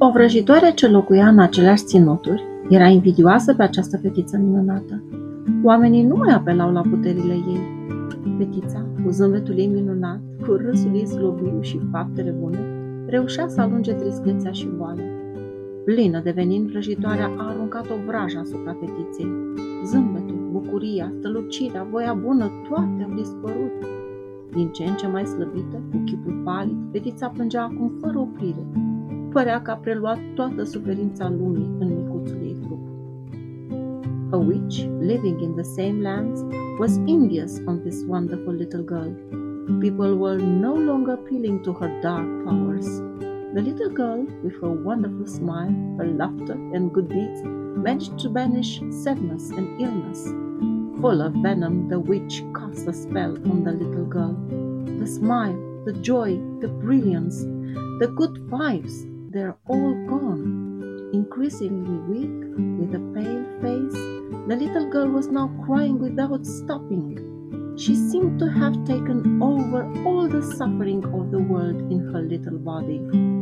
O vrăjitoare ce locuia în aceleași ținuturi era invidioasă pe această fetiță minunată. Oamenii nu mai apelau la puterile ei. Fetița, cu zâmbetul ei minunat, cu râsul ei slobiu și faptele bune, reușea să alunge tristețea și boala. Plină de venin, vrăjitoarea a aruncat o vrajă asupra fetiței. Zâmbetul, bucuria, strălucirea, voia bună, toate au dispărut. Din ce în ce mai slăbită, cu chipul palid, fetița plângea acum fără oprire. Părea că a preluat toată suferința lumii în micuțul ei trup. A witch, living in the same lands, was envious on this wonderful little girl. People were no longer appealing to her dark powers. The little girl, with her wonderful smile, her laughter and good deeds, managed to banish sadness and illness. Full of venom, the witch cast a spell on the little girl. The smile, the joy, the brilliance, the good vibes, they're all gone. Increasingly weak, with a pale face, the little girl was now crying without stopping. She seemed to have taken over all the suffering of the world in her little body.